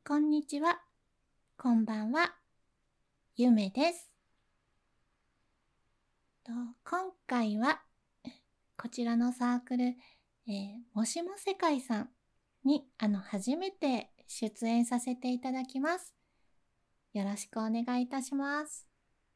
こんにちは、こんばんは、ゆめです。今回はこちらのサークル、もしも世界さんに初めて出演させていただきます。よろしくお願いいたします。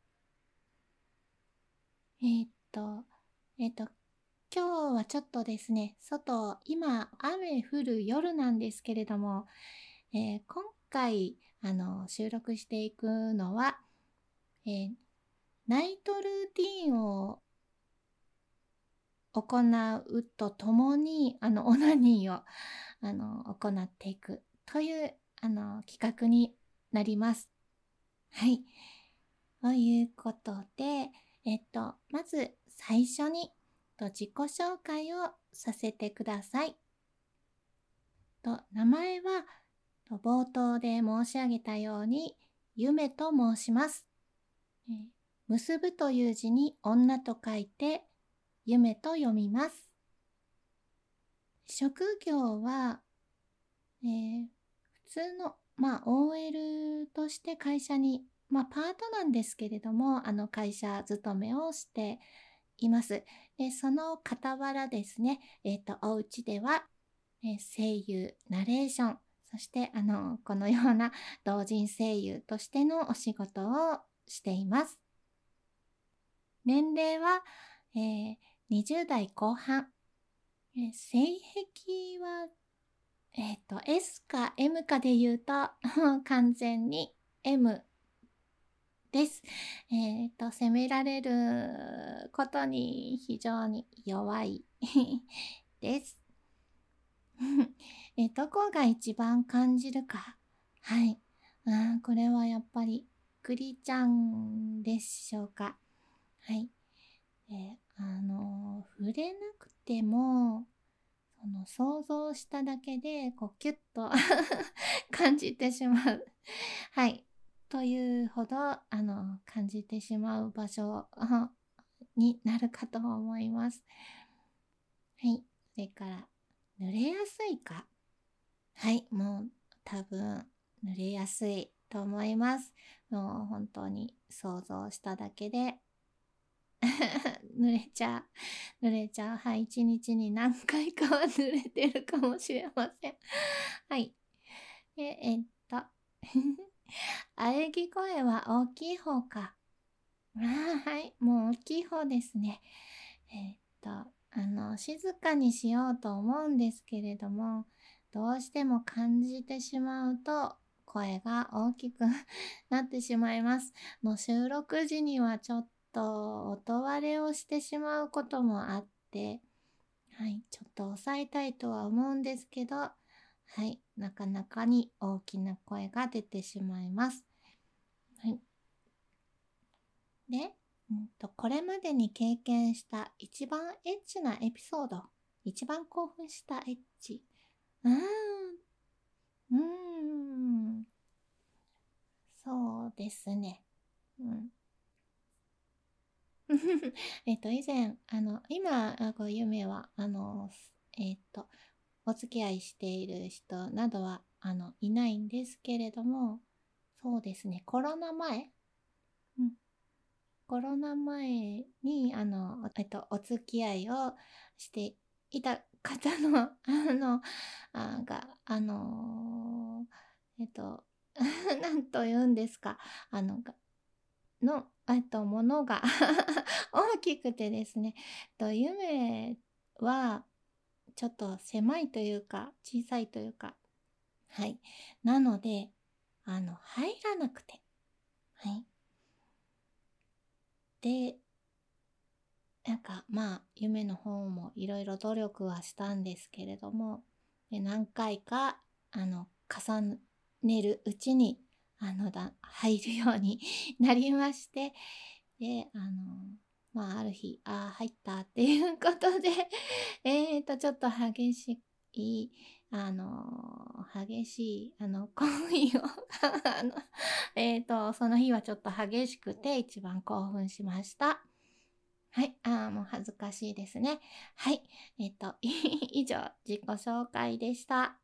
えーっと、えーっと、今日はちょっとですね、今雨降る夜なんですけれども、今回収録していくのは、えーナイトルーティンを行うとともに、オナニーを、行っていくという、企画になります。はい。ということで、まず最初に、自己紹介をさせてください。名前は、冒頭で申し上げたように、ゆめと申します。結ぶという字に女と書いて、ゆめと読みます。職業は、普通の、OL として会社に、パートなんですけれども、会社勤めをしています。で、その傍らですね、お家では、声優、ナレーション、そして、このような同人声優としてのお仕事をしています。年齢は、20代後半。性癖はS か M かで言うと完全に M です。責められることに非常に弱いです。どこが一番感じるか。はい。これはやっぱり、クリちゃんでしょうか。はい。触れなくても、想像しただけでキュッと感じてしまうはいというほど感じてしまう場所になるかと思います。はい。それから濡れやすいか。はい、もう多分濡れやすいと思います。もう本当に想像しただけで濡れちゃう。はい、一日に何回かは濡れてるかもしれません。はい。で、喘ぎ声は大きい方か。はい、もう大きい方ですね。静かにしようと思うんですけれども、どうしても感じてしまうと、声が大きくなってしまいます。収録時にはちょっと音割れをしてしまうこともあって、はい、ちょっと抑えたいとは思うんですけど、はい、なかなかに大きな声が出てしまいます。はい。で、これまでに経験した一番エッチなエピソード、一番興奮したエッチ。うーん、うーん、そうですね。うん。以前、今、夢は、お付き合いしている人などは、いないんですけれども、そうですね、うん、コロナ前に、お付き合いをしていた方の、あのなんと言うんですか、ものが大きくてですね、夢はちょっと狭いというか、小さいというか、はい。なので、入らなくて、はい。で、夢の方もいろいろ努力はしたんですけれども、で何回か、重ねるうちに、入るようになりまして、で、ある日、入ったっていうことでちょっと激しい、行為をその日はちょっと激しくて一番興奮しました。はい、もう恥ずかしいですね。はい、以上、自己紹介でした。